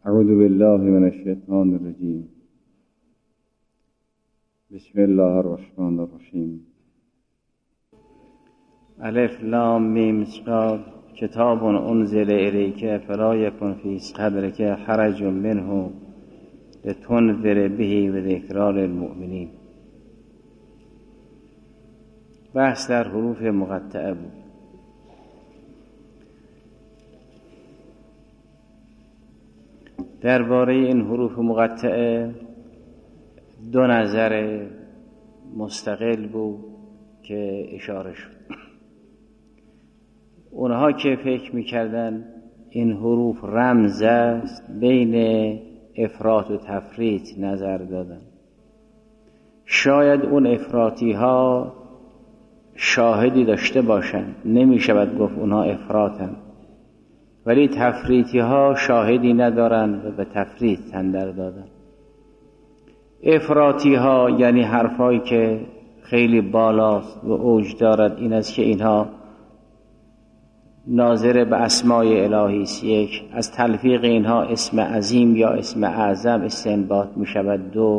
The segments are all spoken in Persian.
اعوذ بالله من الشیطان الرجیم. بسم الله الرحمن الرحیم. الف لام میم صاد کتاب انزل الیک فلا یکن فی صدرک حرج منه لتنذر به و ذکری للمؤمنین. بحث در حروف مقطعه بود. درباره این حروف مقطعه دو نظر مستقل بود که اشاره شد. اونها که فکر میکردن این حروف رمز است بین افراط و تفریط نظر دادن. شاید اون افراطی ها شاهدی داشته باشند، نمیشود گفت اونها افراطن، ولی تفریطی ها شاهدی ندارن و به تفریط تندر دادن. افراطی ها یعنی حرفایی که خیلی بالاست و اوج دارد این است که اینها ناظر به اسمای الهی است. یک، از تلفیق اینها اسم عظیم یا اسم اعظم استنباط می شود. دو،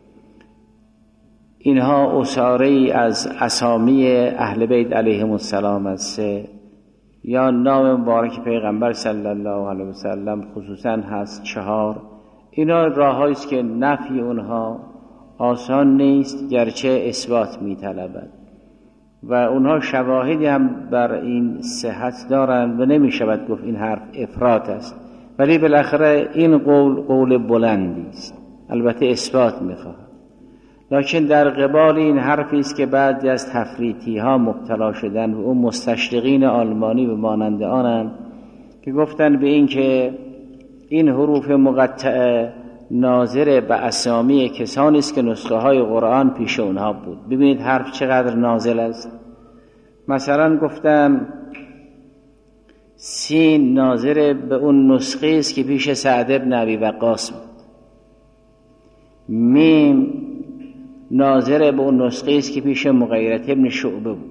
اینها اساره از اسامی اهل بیت علیهم السلام است. سه، یا نام مبارک پیغمبر صلی الله علیه و سلم خصوصا هست. چهار، اینا راه‌هایی است که نفی اونها آسان نیست گرچه اثبات می‌طلبد و اونها شواهدی هم بر این صحت دارند و نمی‌شود گفت این حرف افراط است، ولی بالاخره این قول بلندی است، البته اثبات می‌خواهد. لکن در قبال این حرفی است که بعضی از تفریطی ها مبتلا شدن و اون مستشرقین آلمانی و مانند آنند که گفتن به این که این حروف مقطعه ناظر به اسامی کسانی است که نسخه های قرآن پیش اونها بود. ببینید حرف چقدر نازل است. مثلا گفتن سین ناظر به اون نسخه است که پیش سعد بن ابی وقاص بود. میم ناظر به اون نسخه است که پیش مغیرة ابن شعبه بود.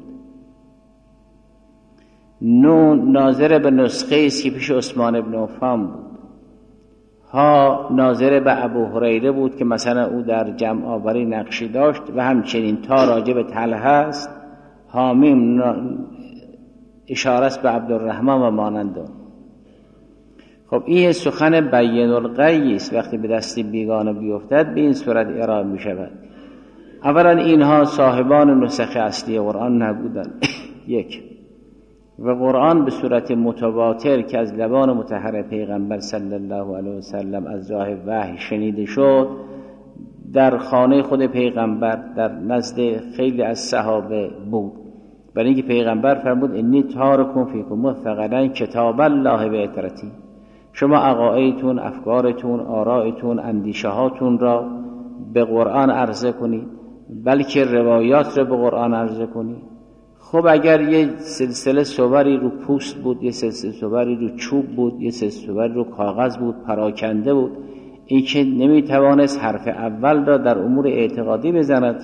نون ناظر به نسخه است که پیش عثمان ابن عفان بود. ها ناظر به ابو هریره بود که مثلا او در جمع آوری نقشی داشت و همچنین تا راجع به طلحه است. حامیم اشاره است به عبدالرحمن و مانند. خب این سخن بین الغی است. وقتی به دستی بیگانه بیفتد به این صورت ارائه می شود. اولا اینها صاحبان نسخ اصلی قرآن نبودند. یک، و قرآن به صورت متواتر که از لبان مطهر پیغمبر صلی الله علیه و سلم از راه وحی شنیده شد در خانه خود پیغمبر در نزد خیلی از صحابه بود، برای اینکه پیغمبر فرمود انی تارکم فیکم ثقلین کتاب الله و اطرتی. شما عقایدتون، افکارتون، آرائتون، اندیشه هاتون را به قرآن عرضه کنید، بلکه روایات را به قرآن عرضه کنید. خب اگر یه سلسله صوری رو پوست بود، یه سلسله صوری رو چوب بود، یه سلسله صوری رو کاغذ بود، پراکنده بود، این که نمیتوانست حرف اول را در امور اعتقادی بزند.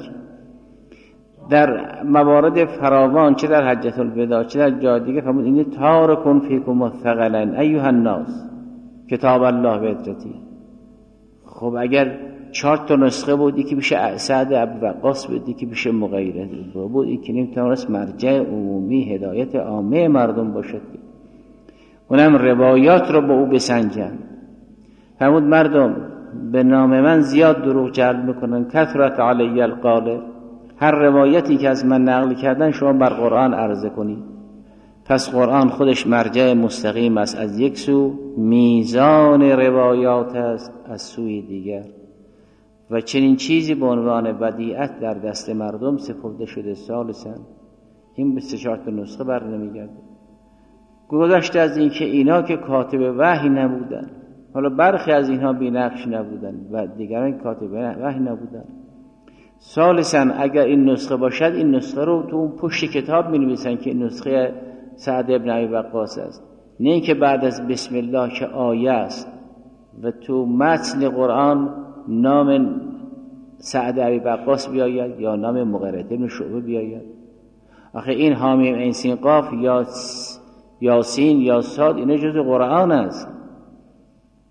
در موارد فراوان چه در حجة الوداع چه در جای دیگه فرمود این تارکن فیکم الثقلین ایها الناس کتاب الله و اطرتی. خب اگر 4 تا نسخه بود، یکی پیش سعد ابی وقاص بود، یکی پیش مغیرة بود، یکی نمیتونست مرجع عمومی هدایت عامه مردم باشد، اونم روایات رو با او بسنجن. فرمود مردم به نام من زیاد دروغ جلب میکنن، کثرت علی القال، هر روایتی که از من نقل کردن شما بر قرآن عرضه کنید. پس قرآن خودش مرجع مستقیم است از یک سو، میزان روایات است از سوی دیگر، و چنین چیزی به عنوان بدیعت در دست مردم سپرده شده. ثالثاً این 24 تا نسخه بر نمیگرده. گذشته از این که اینا که کاتب وحی نبودن، حالا برخی از اینها بی‌نقش نبودن و دیگران کاتب وحی نبودن. ثالثاً اگر این نسخه باشد این نسخه رو تو اون پشت کتاب می‌نویسن که این نسخه سعد ابن ابی وقاص است، نه اینکه بعد از بسم الله که آیه است و تو متن قرآن نام سعد ابی وقاص بیاید یا نام مغیرة ابن شعبه بیاید. آخه این حامیم عین سین قاف یا یاسین یا صاد اینا جزء قرآن است.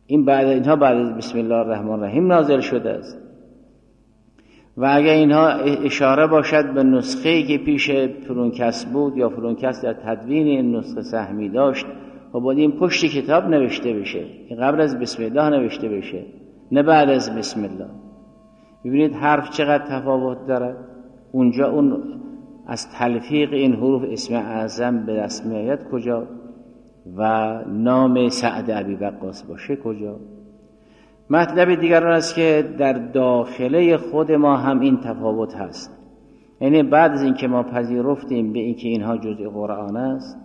این اینها بعد از بسم الله الرحمن الرحیم نازل شده است. و اگر اینها اشاره باشد به نسخه‌ای که پیش فرونکس بود یا فرونکس در تدوین این نسخه سهمی داشت، و باید این پشت کتاب نوشته بشه، این قبل از بسم الله نوشته بشه نه بعد از بسم الله. ببینید حرف چقدر تفاوت دارد. اونجا اون از تلفیق این حروف اسم اعظم به دست میآید کجا، و نام سعد ابی وقاص باشه کجا. مطلب دیگر آن است که در داخله خود ما هم این تفاوت هست. یعنی بعد از اینکه ما پذیرفتیم به اینکه اینها جزء قرآن است،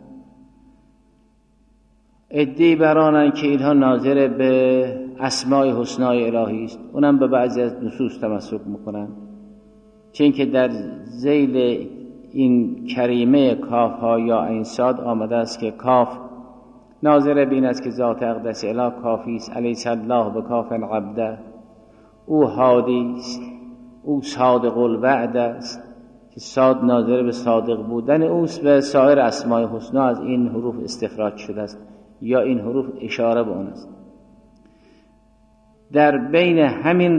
عده‌ای برانند که اینها ناظر به اسماء حسنای الهی است، اونم به بعضی از نصوص تمسک میکنن، چه اینکه در ذیل این کریمه کاف ها یا عین صاد آمده است که کاف ناظر به این است که ذات اقدس اله کافی است، الیس الله بکاف عبده، او هادی است، او صادق الوعد است که صاد ناظر به صادق بودن اوست. و سایر اسماء حسنا از این حروف استخراج شده است یا این حروف اشاره به اون است. در بین همین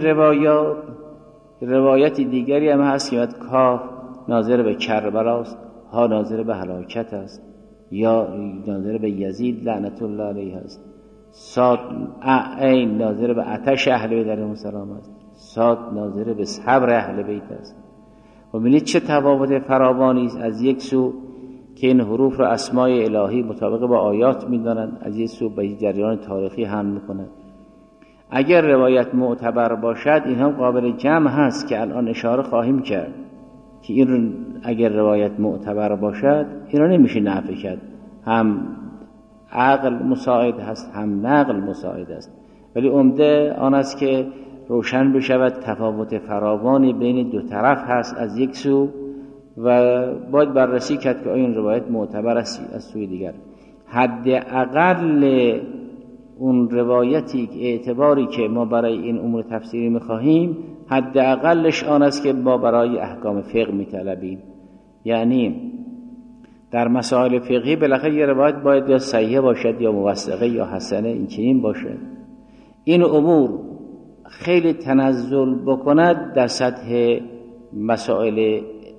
روایت دیگری هم هست که کاف ناظر به کربلا است، ها ناظر به هلاکت است یا ناظر به یزید لعنت الله علیه است، صاد عین ناظر به آتش اهل بیت علیهم السلام است، صاد ناظر به صبر اهل بیت است. و ببینید چه تفاوت فراوانی است. از یک سو که این حروف را اسماء الهی مطابق با آیات می‌دانند، از یک سو به جریان تاریخی حمل می‌کنند. اگر روایت معتبر باشد این هم قابل جمع هست که الان اشاره خواهیم کرد که این اگر روایت معتبر باشد این را نمیشه نفی کرد. هم عقل مساعد هست هم نقل مساعد است، ولی عمده آن است که روشن بشود تفاوت فراوانی بین دو طرف هست از یک سو، و باید بررسی کرد که آیا این روایت معتبر است از سوی دیگر. حداقل اون روایتی اعتباری که ما برای این امور تفسیری می‌خواهیم حداقلش آن است که ما برای احکام فقه می‌طلبیم. یعنی در مسائل فقهی بالاخره یه روایت باید یا صحیح باشد یا موثقه یا حسنه، این چنین باشه. این امور خیلی تنزل بکند در سطح مسائل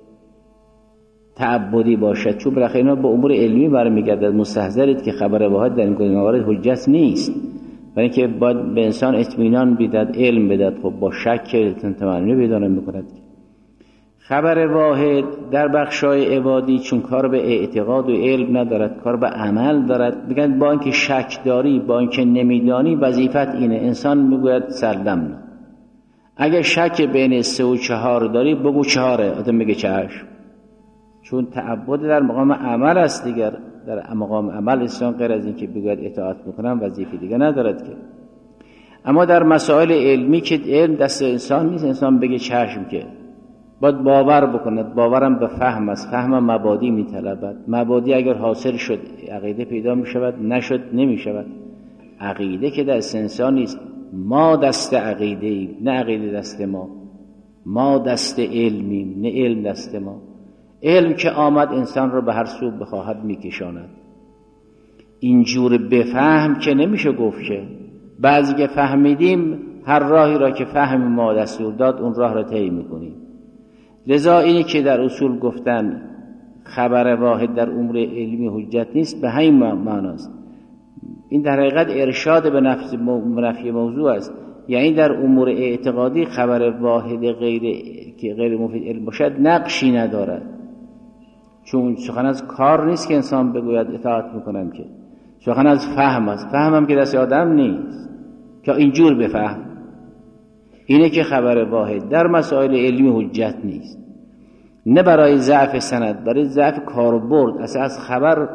تعبدی باشد، چون بالاخره اینا به امور علمی برمیگردد. مستحضرید که خبر واحد در این گونه موارد حجت نیست، برای اینکه باید به انسان اطمینان بدهد، علم بدهد. خب با شک تمنی بدانه میکند. خبر واحد در بخشای عبادی چون کار به اعتقاد و علم ندارد، کار به عمل دارد. بگن با اینکه شک داری، با اینکه نمیدانی، وظیفت اینه. انسان میگوید سلم. اگه شک بین 3 و 4 داری بگو 4، آدم میگه چشم، چون تعبد در مقام عمل است. دیگر در مقام عمل انسان غیر از این که بگوید اطاعت میکنم وظیفه دیگه ندارد که. اما در مسائل علمی که علم دست انسان نیست، انسان بگه چشم، که باید باور بکند. باورم به فهم است، فهم مبادی میطلبد. مبادی اگر حاصل شد عقیده پیدا میشود، نشد نمیشود. عقیده که دست انسان نیست، ما دست عقیده ایم نه عقیده دست ما. ما دست علمیم نه علم دست ما. علم که آمد انسان رو به هر سو بخواهد میکشاند. اینجور بفهم که نمیشه گفت که بعضی که فهمیدیم هر راهی را که فهم ما دستور داد اون راه را طی میکنیم. لذا اینی که در اصول گفتن خبر واحد در امور علمی حجت نیست به همین معناست. این در حقیقت ارشاد به نفی موضوع است. یعنی در امور اعتقادی خبر واحد غیر مفید علم باشد نقشی ندارد، چون سخن از کار نیست که انسان بگوید اطاعت میکنم، که سخن از فهم است. فهمم که دست آدم نیست که اینجور بفهم. اینه که خبر واحد در مسائل علمی حجت نیست، نه برای ضعف سند، برای ضعف کاربرد. از خبر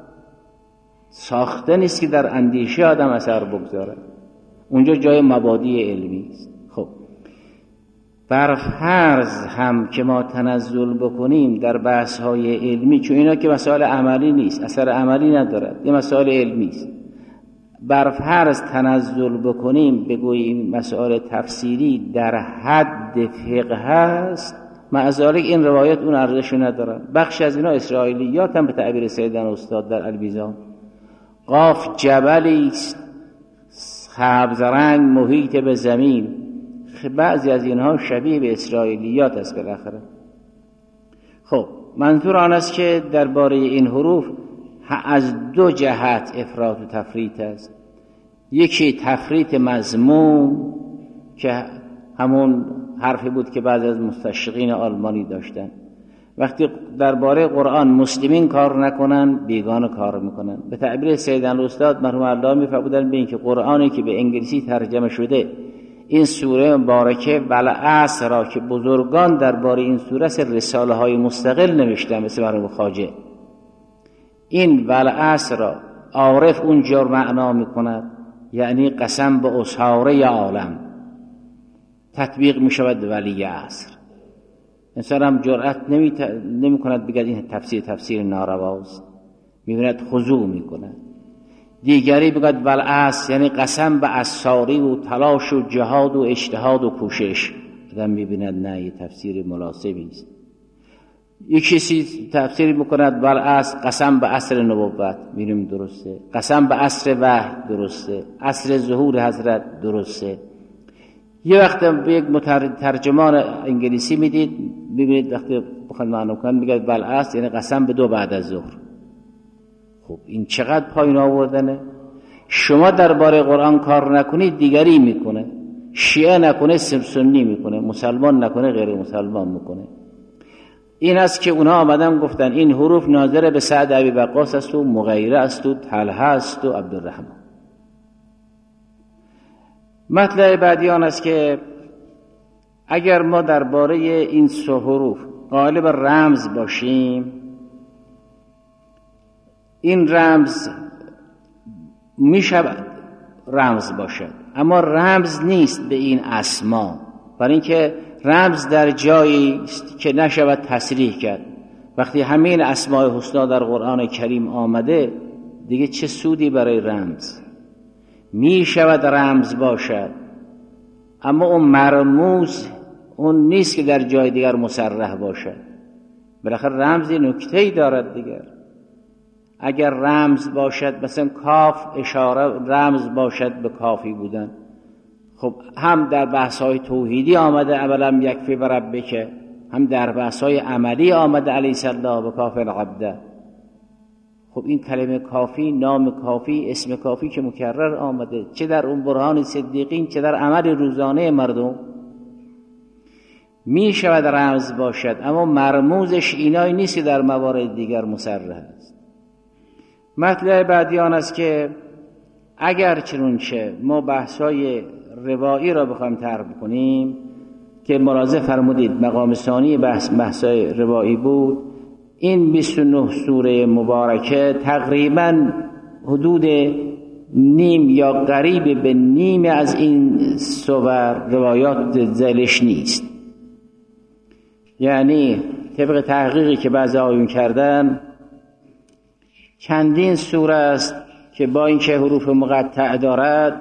ساخته نیست که در اندیشه آدم اثر بگذاره. اونجا جای مبادی علمی است. خب بر فرض هم که ما تنزل بکنیم در بحث های علمی، چون اینا که مسائل عملی نیست، اثر عملی ندارد، این مسائل علمی است. بر فرض تنزل بکنیم بگوییم مسائل تفسیری در حد فقه هست، معذالک این روایت اون ارزش ندارن. بخش از اینا اسرائیلیات هم به تعبیر سیدنا استاد در المیزان. قاف جبلی است، سبز رنگ محیط به زمین. بعضی از اینها شبیه به اسرائیلیات است بالاخره. خب منظور آن است که درباره این حروف از دو جهت افراط و تفریط است. یکی تفریط مذموم که همون حرفی بود که بعضی از مستشرقین آلمانی داشتن، وقتی درباره قرآن مسلمین کار نکنن بیگانه کار میکنن. به تعبیر سید الاستاد مرحوم الله میفرمودن به این که قرآنی که به انگلیسی ترجمه شده این سوره مبارکه والعصر را که بزرگان درباره این سوره رساله های مستقل نوشتن مثل مرحوم خواجه، این والعصر را عارف اونجا معنا میکند یعنی قسم به اسحاره عالم، تطبیق میشود ولی عصر. انسان هم جرأت نمی کند بگد این تفسیر نارواست، میبیند خضوع میکند. دیگری بگد والعصر یعنی قسم به اساری و تلاش و جهاد و اجتهاد و کوشش، آدم میبیند نه، یه تفسیر مناسبی است. یک کسی تفسیر میکند والعصر قسم به عصر نبوت، میریم درسته، قسم به عصر وحی درسته، عصر ظهور حضرت درسته. یه وقت به یک ترجمان انگلیسی میبینید وقتی بخواد معنا کنن میگه والعصر یعنی قسم به 2 بعد از ظهر. خب این چقدر پایین آوردنه. شما درباره قرآن کار نکنید دیگری میکنه، شیعه نکنه سنی میکنه، مسلمان نکنه غیر مسلمان میکنه. این است که اونها آمدن گفتن این حروف ناظر به سعد ابی وقاص است و مغیره است و طلحه است و عبدالرحمن. مطلب بعدی آن است که اگر ما درباره این 3 حروف قائل به رمز باشیم، این رمز می شود رمز باشد، اما رمز نیست به این اسما، برای اینکه رمز در جایی است که نشود تصریح کرد. وقتی همین اسماء حسنا در قرآن کریم آمده دیگه چه سودی برای رمز؟ می شود رمز باشد، اما اون مرموز اون نیست که در جای دیگر مصرح باشد. بالاخره رمزی نکته‌ای دارد دیگر. اگر رمز باشد مثلا کاف اشاره رمز باشد به کافی بودن، خب هم در بحث‌های توحیدی آمده اولم یکفی و ربک، هم در بحث‌های عملی آمده الیس الله به کاف العبد. خب این کلمه کافی، نام کافی، اسم کافی که مکرر آمده چه در اون برهان صدیقین چه در عمل روزانه مردم، می شود رمز باشد، اما مرموزش اینایی نیست که در موارد دیگر مصرح است. مطلب بعدی آن است که اگر چنانچه ما بحث‌های روایی را بخوایم طرح کنیم که ملاحظه فرمودید مقام ثانی بحث‌های روایی بود، این 29 سوره مبارکه تقریباً حدود نیم یا قریب به نیم از این سور روایات ذیلش نیست. یعنی طبق تحقیقی که بعضی آیون کردن چندین سوره است که با اینکه حروف مقطع دارد،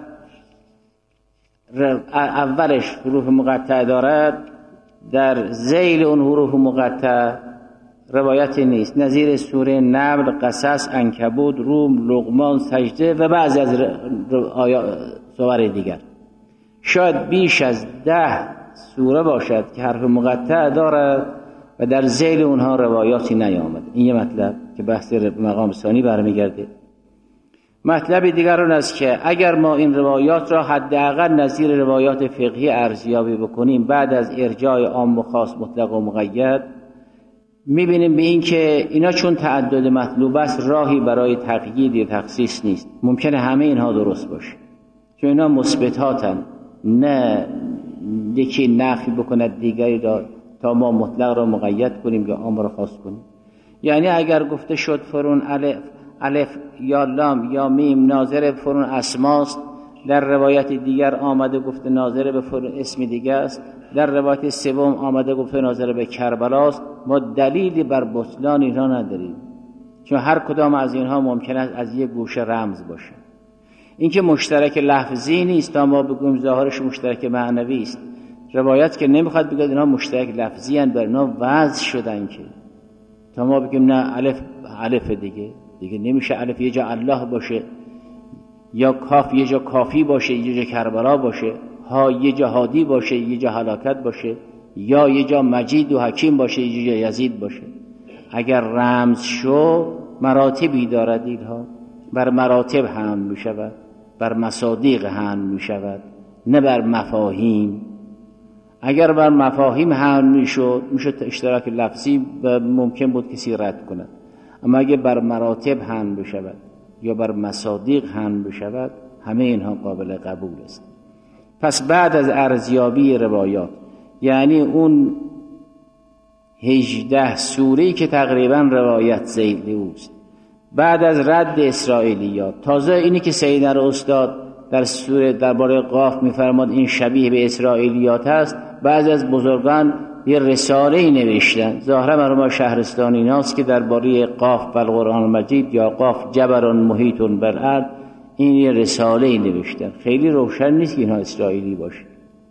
اولش حروف مقطع دارد، در ذیل اون حروف مقطع روایتی نیست، نظیر سوره نمل، قصص، عنکبوت، روم، لقمان، سجده و بعضی از سور دیگر. شاید بیش از 10 سوره باشد که حرف مقطع دارد و در ذیل اونها روایاتی نیامد. این یه مطلب که بحث مقام ثانی برمیگرده. مطلب دیگر اون است که اگر ما این روایات را حداقل نظیر روایات فقهی ارزیابی بکنیم بعد از ارجاع عام و خاص مطلق و مقید، میبینیم به این که اینا چون تعدد مطلوب است راهی برای تقیید یا تخصیص نیست. ممکنه همه اینها درست باشه چون اینا مثبتاتن، نه یکی نفی بکند دیگری را تا ما مطلق را مقید کنیم یا عام را خاص کنیم. یعنی اگر گفته شد فرون الف یا لام یا میم ناظر فرون اسماست، در روایت دیگر آمده گفته ناظر به فرون اسم دیگر است، در روایت سوم آمده گفته ناظر به کربلاست، ما دلیلی بر بطلان اینها نداریم چون هر کدام از اینها ممکن است از یک گوشه رمز باشه. این که مشترک لفظی نیست تا ما بگویم ظاهرش مشترک معنوی است. روایت که نمیخواد بگه اینها مشترک لفظی اند، بر اینها وضع شدن که تا ما بگیم نه الف دیگه نمیشه الف یه جا الله باشه، یا کاف یه جا کافی باشه یه جا کربلا باشه، ها یه جا هادی باشه یه جا هلاکت باشه، یا یه جا مجید و حکیم باشه یه جا یزید باشه. اگر رمز شو مراتبی دارد، اینها بر مراتب حمل می شود، بر مصادیق حمل می شود، نه بر مفاهیم. اگر بر مفاهیم حمل می شد میشد اشتراک لفظی و ممکن بود کسی رد کند، اما اگر بر مراتب حمل بشود یا بر مصادیق حمل بشود همه اینها قابل قبول است. پس بعد از ارزیابی روایات، یعنی اون 18 سوره‌ای که تقریبا روایت ذیل اوست، بعد از رد اسرائیلیات، تازه اینی که سید استاد در سوره درباره قاف می‌فرماد این شبیه به اسرائیلیات است، بعضی از بزرگان یه رساله‌ای نوشتن، ظاهرا مرحوم شهرستانی ایناست که درباره قاف بالقرآن مجید یا قاف جبر محیط بالارض این یه رساله‌ای نوشتن. خیلی روشن نیست که اینها اسرائیلی باشه.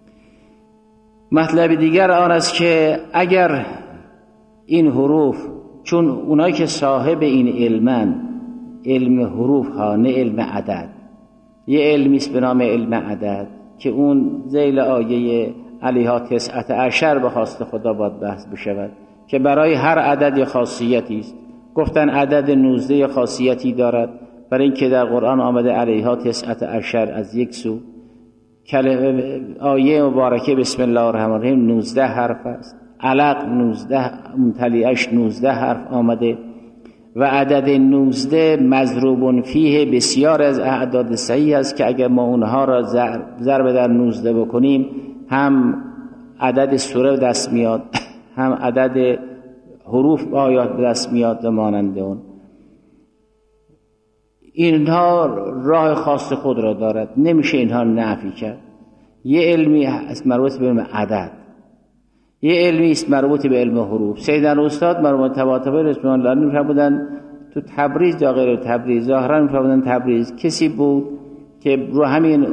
مطلب دیگر آن است که اگر این حروف، چون اونایی که صاحب این علمن، علم حروف ها نه علم عدد، یه علمی است به نام علم عدد که اون ذیل آیه علیها 19 به خواست خدا باید بحث بشود که برای هر عدد خاصیتی است. گفتن عدد 19 خاصیتی دارد برای اینکه در قرآن آمده علیها 19 از یک سو، آیه مبارکه بسم الله الرحمن الرحیم 19 حرف است، علق 19 ممتلیش 19 حرف آمده و عدد 19 مضروب فیه بسیار از اعداد صحیح است که اگر ما اونها را ضرب در 19 بکنیم هم عدد سوره دست میاد هم عدد حروف آیات دست میاد و مانند اون. اینها راه خاص خود را دارد، نمیشه اینها نفی کرد. یه علمی است مربوط به علم عدد، یه علمی است مربوط به علم حروف. سیدن استاد مرحوم طباطبایی رضوان الله علیه بودن تو تبریز یا غیر تبریز، ظاهرا بودن تبریز، کسی بود که رو همین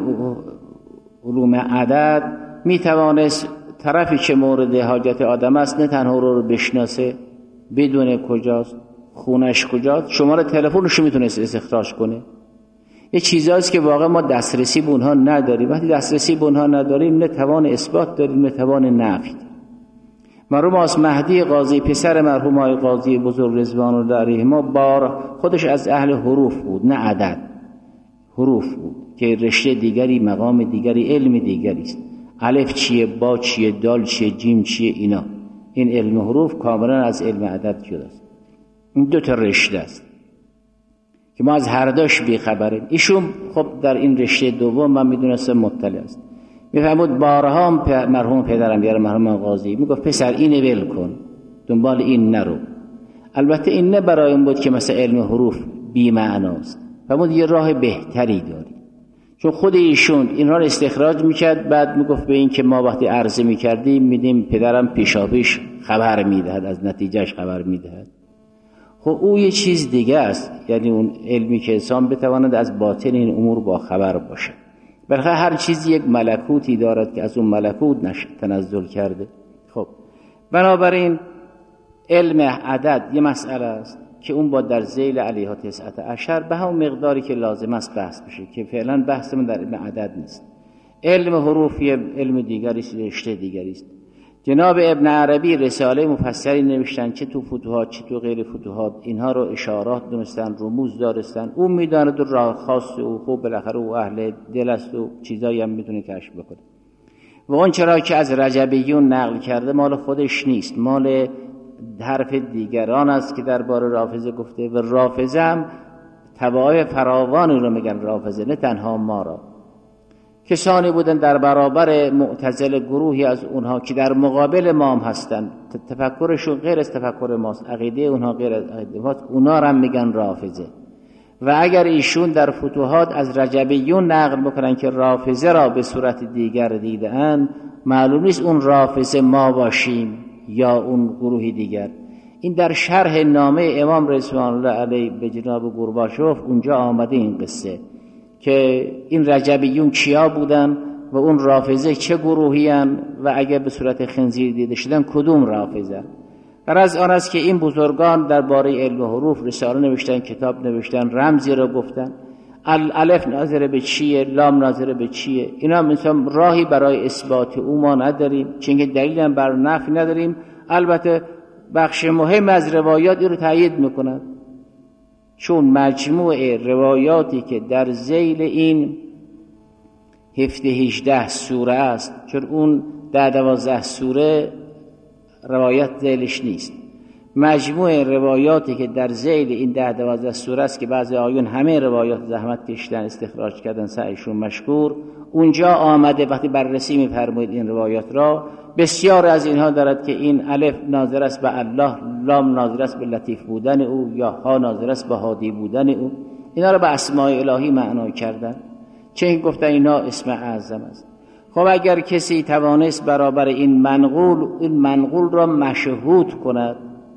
علوم عدد میتوانست طرفی که مورد حاجت آدم است نه تنها رو بشناسه، بدون کجاست، خونش کجاست، شماره تلفنش رو میتونست استخراج کنه. یه چیزاست که واقعا ما دسترسی به اونها نداریم. وقتی دسترسی به اونها نداریم نه توان اثبات داریم نه توان نفی. مرحوم آس مهدی قاضی پسر مرحوم آقای قاضی بزرگ رضوان الله علیهما بار خودش از اهل حروف بود نه عدد، حروف بود که رشته دیگری، مقام دیگری، علم دیگری است. الف چیه، با چیه، دال چیه، جیم چیه، اینا. این علم حروف کاملا از علم عدد جدا است. این دو تا رشته است که ما از هر دوش بیخبریم. ایشون خب در این رشته دوم من میدونستم مطلع است. میفهمود بارها مرحوم پدرم یا مرحوم قاضی میگفت پسر اینو ول کن، دنبال این نرو. البته این نه برای این بود که مثلا علم حروف بی معناست، فرمود یه راه بهتری داری. چون خود ایشون اینها رو استخراج میکرد، بعد میگفت به این که ما وقتی عرضه میکردیم میدیم پدرم پیشاپیش خبر میدهد، از نتیجهش خبر میدهد. خب او یه چیز دیگه است، یعنی اون علمی که انسان بتواند از باطن این امور با خبر باشه. بالاخره هر چیزی یک ملکوتی دارد که از اون ملکوت تنزل کرده. خب بنابراین علم عدد یه مسئله است که اون با در ذیل علیها 19 به همون مقداری که لازم است بحث بشه که فعلا بحث من در علم عدد نیست. علم حروف یه علم دیگری است، رشته دیگری است. جناب ابن عربی رساله مفصلی نوشتن، چه تو فتوحات چه تو غیر فتوحات، اینها رو اشارات دونستن، رموز دارستن. اون میداند در راه خاص او خوب بالاخره او اهل دل است و چیزایی هم میتونه کشف بکنه. و اون چرا که از رجبیون نقل کرده مال خودش نیست، مال حرف دیگران است که درباره رافضه گفته. و رافضه هم طوایف فراوانی رو میگن رافضه، نه تنها ما را. کسانی بودن در برابر معتزله، گروهی از اونها که در مقابل ما هم هستن، تفکرشون غیر از تفکر ماست، عقیده اونها غیر از عقیده ماست، اونا هم میگن رافضه. و اگر ایشون در فتوحات از رجبیون نقل بکنن که رافضه را به صورت دیگر دیدن، معلوم نیست اون رافضه ما باشیم یا اون گروهی دیگر. این در شرح نامه امام رضوان الله علیه به جناب گورباچوف اونجا آمده این قصه که این رجبیون کیا بودن و اون رافضه چه گروهی هن و اگر به صورت خنزیر دیده شدن کدوم رافضه. غرض آن است که این بزرگان درباره علم حروف رساله نوشتن، کتاب نوشتن، رمزی را گفتن. الف ناظر به چیه، لام ناظر به چیه. اینا مثلا راهی برای اثبات او ما نداریم، چون که دلیل هم بر نفی نداریم. البته بخش مهم از روایات این رو تایید میکنند، چون مجموع روایاتی که در ذیل این 17-18 سوره است، چون اون 10-12 سوره روایت ذیلش نیست، مجموع روایاتی که در ذیل این 10-12 سوره است که بعضی آیون همه روایات زحمت کشیدن استخراج کردن، سعیشون مشکور، اونجا آمده. وقتی بررسی می‌فرمایید این روایات را، بسیار از اینها دارد که این الف ناظر است به الله، لام ناظر است به لطیف بودن او، یا ها ناظر است به هادی بودن او. اینا را به اسماء الهی معنا کردن، چه گفتن اینا اسم اعظم است. خب اگر کسی توانست برابر این منقول را مشهود کند،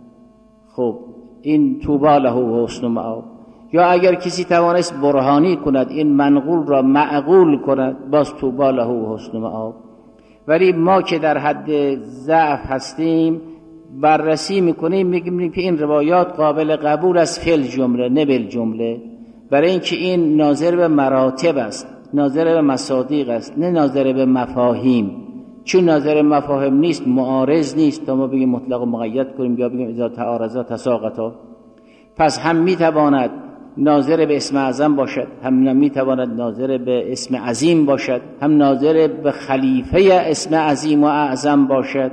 خب این طوبی له و حسن مآب. یا اگر کسی توانست برهانی کند این منقول را معقول کند، باز طوبی له و حسن مآب. ولی ما که در حد ضعف هستیم بررسی میکنیم، میگیم که این روایات قابل قبول است فی الجمله نه بالجمله، برای اینکه این ناظر به مراتب است، ناظر به مصادیق است، نه ناظر به مفاهیم. چون ناظر به مفاهیم نیست معارض نیست تا ما بگیم مطلق و مقید کنیم یا بگیم اذا تعارضا تساقطا. پس هم میتواند ناظر به اسم اعظم باشد، هم میتواند ناظر به اسم عظیم باشد، هم ناظر به خلیفه اسم عظیم و اعظم باشد،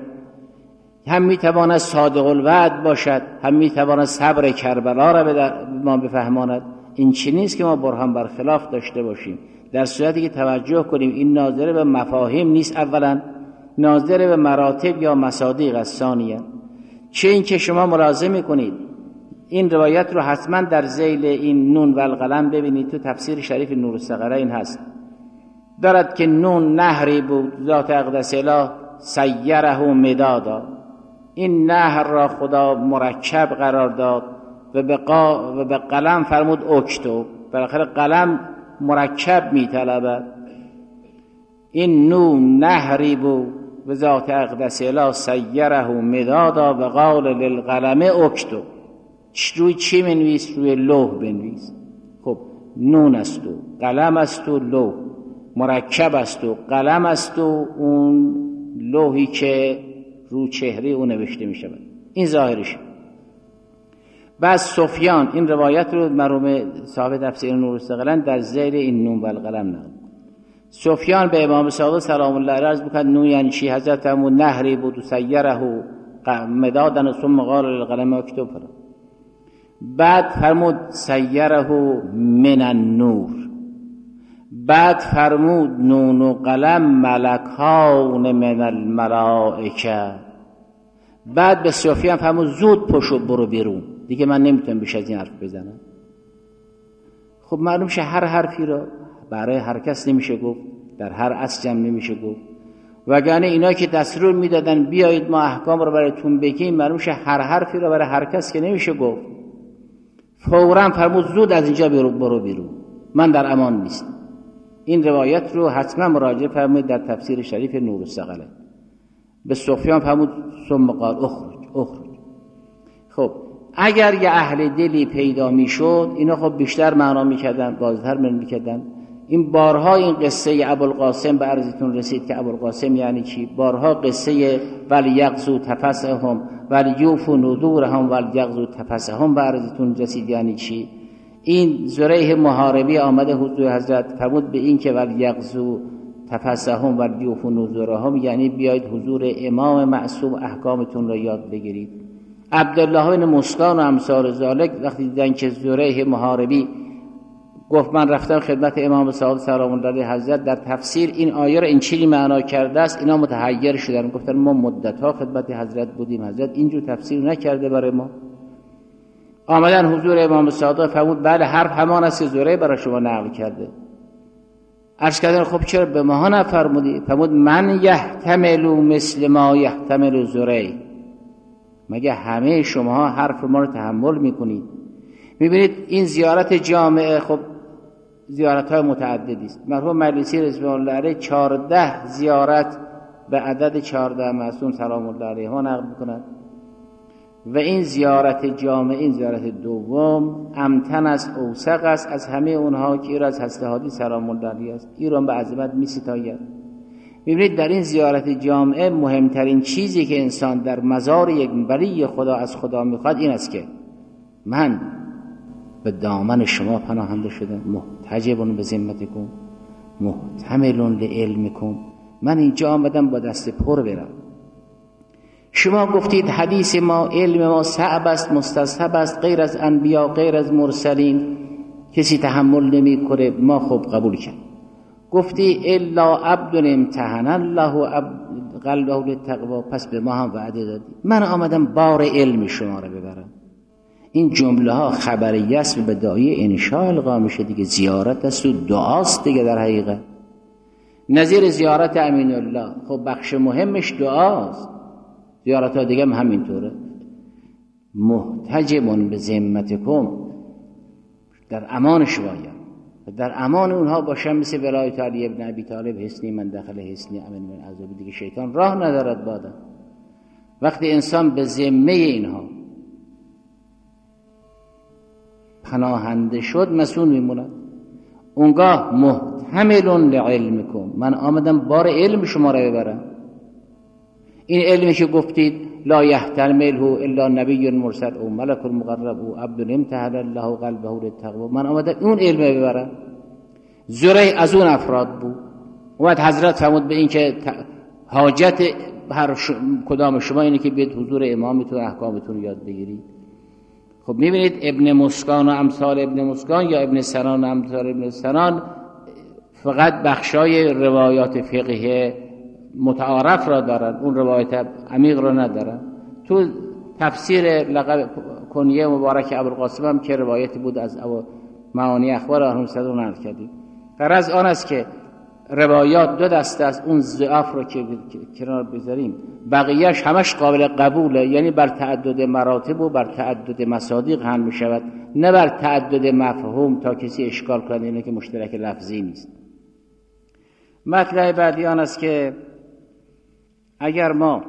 هم میتواند صادق الوعد باشد، هم میتواند صبر کربلا را به ما بفهماند. این چی نیست که ما برهان بر خلاف داشته باشیم، در صورتی که توجه کنیم این ناظر به مفاهیم نیست، اولا ناظر به مراتب یا مصادیق است ثانیا. چه این که شما ملاحظه میکنید این روایت رو حتما در ذیل این نون و القلم ببینید، تو تفسیر شریف نور الثقلین این هست، دارد که نون نهری بود ذات اقدس اله سیره مدادا. این نهر را خدا مرکب قرار داد و به قلم فرمود اکتب. بالاخره قلم مرکب میطلبد. این نون نهری بود و ذات اقدس اله سیره مدادا و قال للقلم اکتب. روی چی بنویس؟ روی لوح بنویس. خب نون است و قلم است و لوح، مرکب است و قلم است و اون لوحی که رو چهره اون نوشته می شود. این ظاهرش. بعد سفیان این روایت رو مرحوم صاحب تفسیر نور الثقلین در ذیل این نون و القلم نقل. سفیان به امام صادق سلام الله علیه عرض می‌کرد نون یعنی چی؟ حضرت فرمود نهری بود و سیره مدادا ثم قال للقلم اکتب. بعد فرمود سیره من النور. بعد فرمود نون و قلم ملکان من الملائکه. بعد به سفیان فرمود زود پشو برو بیرون، دیگه من نمیتونم بیش از این حرف بزنم. خب معلوم شه هر حرفی را برای هر کس نمیشه گفت، در هر عصر جمع نمیشه گفت. وگرنه اینا که دستور میدادن بیایید ما احکام رو براتون بگیم، معلوم شه هر حرفی را برای هر کس که نمیشه گفت. فوراً فرمود زود از اینجا برو بیرون، من در امان نیستم. این روایت رو حتما مراجعه فرمایید در تفسیر شریف نور الثقلین. به سفیان فرمود ثم قال اخرج. خب اگر یه اهل دلی پیدا میشد اینا خب بیشتر معنا میکردن، بازتر میکردن. این بارها این قصه ابوالقاسم به عرضتون رسید که ابوالقاسم یعنی چی؟ بارها قصه ولیغزو تفسهم ولیوفوا نذورهم ولیغزو تفسهم به عرضتون رسید یعنی چی؟ این زریح محاربی آمده حضور حضرت فرمود به این که ولیغزو تفسهم ولیوفوا نذورهم، یعنی بیایید حضور امام معصوم احکامتون را یاد بگیرید. عبدالله بن مسکان و امثال ذالک وقتی دیدن که زریح محاربی گفت من رفتم خدمت امام صادق سلام الله علیه حضرت در تفسیر این آیه را این چیزی معنا کرده است، اینا متحیر شدن، گفتن ما مدت‌ها خدمت حضرت بودیم، حضرت اینجور تفسیر نکرده برای ما. آمدن حضور امام صادق فرمود بله حرف همان است که زریح برای شما نقل کرده. عرض کردن خب چرا به ما نفرمودی؟ فرمود من یحتمل مثل ما یحتمل زریح. مگه همه شما حرف ما رو تحمل میکنید؟ میبینید این زیارت جامعه خب زیارت‌های متعددی است. مرحوم مجلسی رضوان الله علیه 14 زیارت به عدد 14 معصوم سلام الله علیه ها نقل میکنند. و این زیارت جامع، این زیارت دوم، امتن است، اوثق است از همه اونها که این از حضرت هادی سلام الله علیه است. این را به عظمت می ستاید. می‌بینید در این زیارت جامعه مهمترین چیزی که انسان در مزار یک ولی خدا از خدا میخواد این است که من به دامن شما پناهنده شدم، محتجب به ذمتکم محتمل لعلمکم. من اینجا آمدم با دست پر برم. شما گفتید حدیث ما، علم ما صعب است، مستصحب است، غیر از انبیا، غیر از مرسلین کسی تحمل نمی کنه. ما خب قبول کرد. گفتی الا عبد امتحن الله قلبه للتقوا، پس به ما هم وعده دادی. من آمدم بار علم شما رو ببرم. این جمله ها خبریه است و به داعی انشاء القا میشه دیگه. زیارت است و دعاست دیگه در حقیقت. نظیر زیارت امین الله، خب بخش مهمش دعاست. زیارت ها دیگه هم همینطوره. محتجب به ذمتکم، در امان شمایم، در امان اونها باشم، مثل ولایت علی ابن ابی طالب، حصنی من داخل حصنی امن من عذاب. دیگه شیطان راه ندارد بعدا. وقتی انسان به ذمه اینها پناهنده شد مسئول میموند. اونگاه محتمل لعلمکم، من آمدم بار علم شما را ببرم. این علمی که گفتید لا یحتمله الا نبی مرسل او ملک مقرب او عبد امتحن الله قلبه للتقوا، من آمدم اون علم ببرم. زره از اون افراد بود. اومد حضرت فرمود به این که حاجت هر کدام شما اینه که بیاید حضور امامتون احکامتون یاد بگیرید. خب میبینید ابن مسکان و امثال ابن مسکان یا ابن سنان و امثال ابن سنان فقط بخشای روایات فقهی متعارف را دارن، اون روایت عمیق را ندارن. تو تفسیر لقب کنیه مبارک ابوالقاسم هم که روایتی بود از معانی اخبار اهل سنت رو نقل کردیم. غرض آن است که روایات دو دسته است. اون ضعف رو که کنار بذاریم، بقیهش همش قابل قبوله، یعنی بر تعدد مراتب و بر تعدد مصادیق هم می شود، نه بر تعدد مفهوم تا کسی اشکال کنه اینه که مشترک لفظی نیست. مطلب بعدی آن است که اگر ما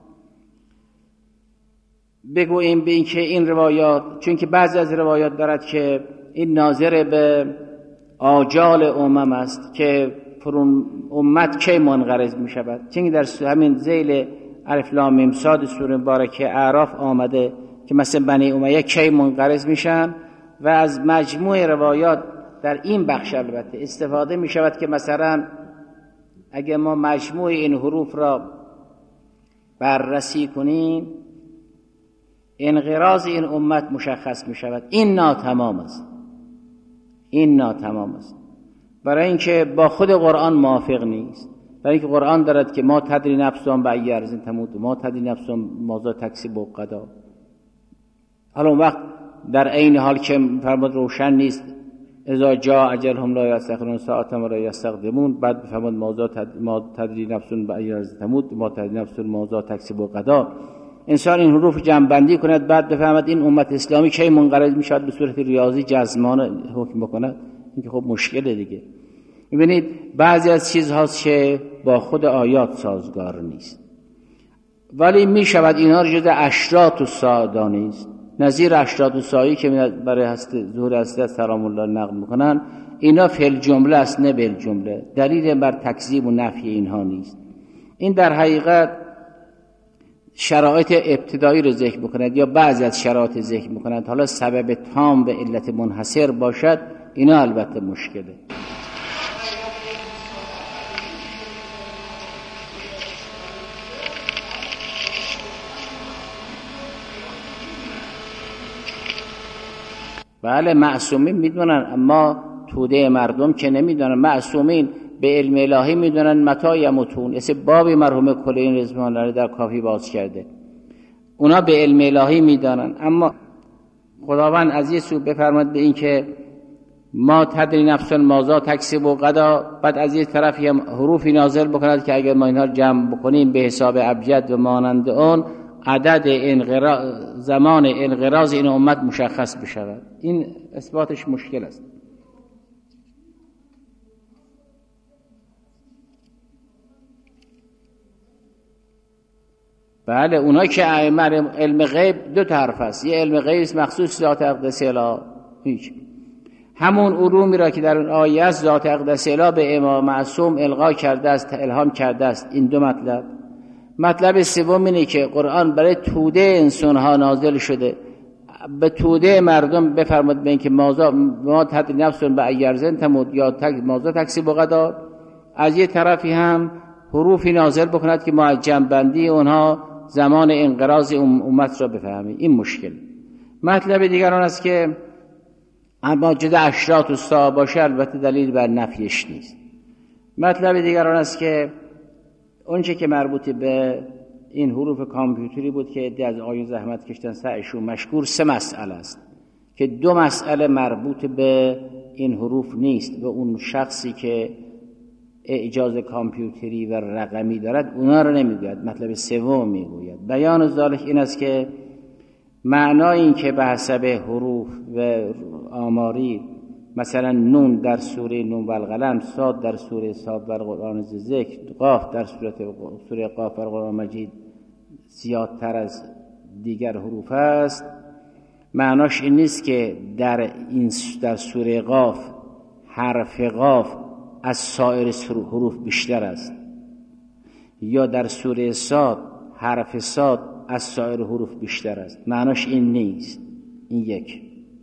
بگوییم به این که این روایات، چون که بعضی از روایات دارد که این ناظر به آجال امم است که فرون امت کی منقرض می شود، چون در همین ذیل الف لام میم صاد سوره مبارکه اعراف آمده که مثلا بنی امیه کی منقرض میشن، و از مجموع روایات در این بخش البته استفاده می شود که مثلا اگه ما مجموع این حروف را بررسی کنیم انقراض این امت مشخص می شود. این ناتمام است، این ناتمام است، برای اینکه با خود قرآن موافق نیست. برای اینکه قرآن دارد که ما تدری نفسان به ای ارض تموت، ما تدری نفسان ماذا تکسب غدا. حالا اون وقت در عین حال که فرمود روشن نیست اذا جاء اجلهم لا یستأخرون ساعة ولا یستقدمون، بعد فرمود ما تدری نفسان به ای ارض تموت، ما تدری نفسان ماذا تکسب غدا. انسان این حروف جمع بندی کند بعد بفهمد این امت اسلامی کی منقرض می شود، به صورت ریاضی جزمانه حکم بکند، این که خب مشکله دیگه. می‌بینید بعضی از چیزهاست که با خود آیات سازگار نیست، ولی می شود اینا رو جز اشراط الساعه دانست. نظیر اشراط الساعه که برای ظهور حضرت سلام الله نقل میکنن، اینا فعل جمله است نه بل جمله، دلیل بر تکذیب و نفی اینها نیست. این در حقیقت شرایط ابتدایی رو ذکر بکند یا بعضی از شرایط ذکر بکند، حالا سبب تام به علت منحصر باشد، اینا البته مشکله. بله معصومین میدونن، اما توده مردم که نمیدونن. معصومین به علم الهی میدونن متى یموتون، اسم بابی مرحوم کلین رضوان الله در کافی باز کرده. اونا به علم الهی میدونن، اما خداوند از یه سو بفرماد به این که ما تدری نفسن ماذا تکسب و غدا، بعد از یه طرفی هم حروفی نازل بکند که اگر ما اینها جمع بکنیم به حساب ابجد و مانند اون عدد زمان انقراض این امت مشخص بشود. این اثباتش مشکل است. بله اونا که علم غیب دو تا حرف است، یه علم غیب است مخصوص ذات اقدس الهی، هیچ همون علومی را که در اون آیه است ذات اقدس الهی به امام معصوم القا کرده است، الهام کرده است. این دو مطلب. مطلب سوم اینه که قرآن برای توده انسان ها نازل شده، به توده مردم بفرماد به اینکه ما تحت نفس به ایرزن تمود یا مازا تکسیب و غدا، از یه طرفی هم حروفی نازل بکند که ما جنبندی اونها زمان انقراض امت را بفهمیم. این مشکل. مطلب دیگر آن است که اما جدا اشراط الساعه باشه البته دلیل بر نفیش نیست. مطلب دیگر آن است که اونچه که مربوط به این حروف کامپیوتری بود که عده از آیون زحمت کشتن سعیشون مشکور، 3 مسئله است که 2 مسئله مربوط به این حروف نیست، به اون شخصی که اعجاز کامپیوتری و رقمی دارد اونا رو نمیگوید. مطلب سوم میگوید. بیان ذالک این است که معنای این که به حسب حروف و آماری مثلا نون در سوره نون و القلم، صاد در سوره صاد و قرآن ذکر، قاف در سوره قاف و قرآن مجید زیادتر از دیگر حروف است، معناش این نیست که در سوره قاف حرف قاف از سایر حروف بیشتر است، یا در سوره صاد حرف صاد از سایر حروف بیشتر است. معناش این نیست. این یک.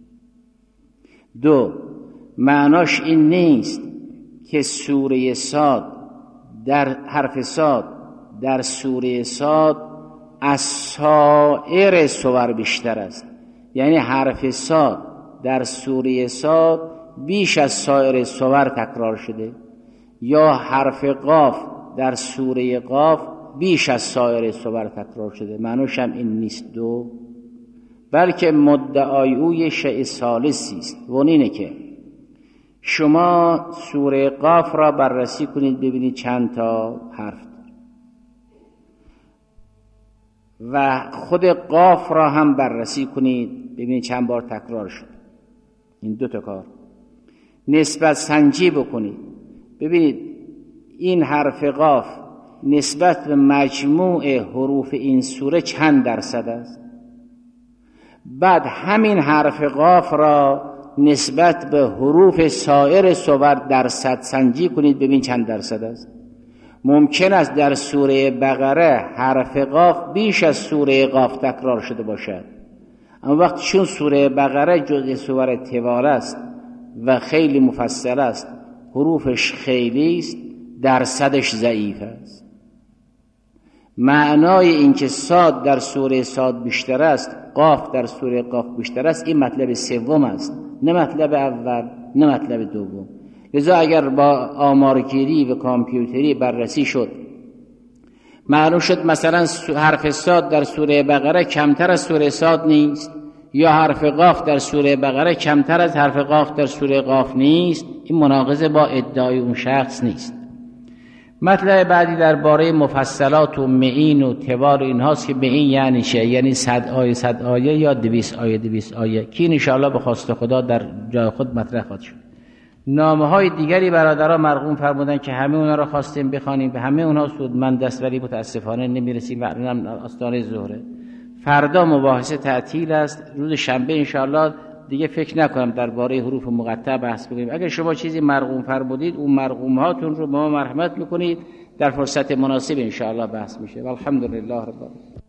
2 معناش این نیست که سوره صاد در حرف صاد در سوره صاد از سایر سور بیشتر است، یعنی حرف صاد در سوره صاد بیش از سایر سور تکرار شده، یا حرف قاف در سوره قاف بیش از سایر سور تکرار شده. معناش هم این نیست 2، بلکه مدعای او یه شیء ثالثی است و اینه که شما سوره قاف را بررسی کنید ببینید چند تا حرف داره و خود قاف را هم بررسی کنید ببینید چند بار تکرار شد. این 2 تا کار. نسبت سنجی بکنید ببینید این حرف قاف نسبت به مجموع حروف این سوره چند درصد است. بعد همین حرف قاف را نسبت به حروف سایر سور درصد سنجی کنید ببین چند درصد است. ممکن است در سوره بقره حرف قاف بیش از سوره قاف تکرار شده باشد، اما وقتی چون سوره بقره جزء سور طوال است و خیلی مفصل است، حروفش خیلی است، درصدش ضعیف است. معنای اینکه صاد در سوره صاد بیشتر است، قاف در سوره قاف بیشتر است، این مطلب سوم است، نه مطلب اول نه مطلب دوم. لذا اگر با آمارگیری و کامپیوتری بررسی شد معلوم شد مثلا حرف صاد در سوره بقره کمتر از سوره صاد نیست، یا حرف قاف در سوره بقره کمتر از حرف قاف در سوره قاف نیست، این مناقضه با ادعای اون شخص نیست. مطلب بعدی درباره مفصلات و معین و توال اینهاست که معین یعنی چه؟ یعنی 100 آیه یا 200 آیه 200 آیه، که ان شاء الله به خواست خدا در جای خود مطرح خواهد شد. نامه‌های دیگری برادران مرقوم فرمودن که همه اونها را خواستیم بخوانیم، به همه اونها سودمند دست ولی متاسفانه نمیرسیم، معلومم آستانه ظهره. فردا مباحثه تعطیل است، روز شنبه ان شاء الله دیگه فکر نکنم درباره حروف مقطع بحث بکنیم. اگر شما چیزی مرقوم فرمودید اون مرقوم هاتون رو به ما مرحمت میکنید، در فرصت مناسب ان شاء الله بحث میشه. والحمدلله رب العالمین.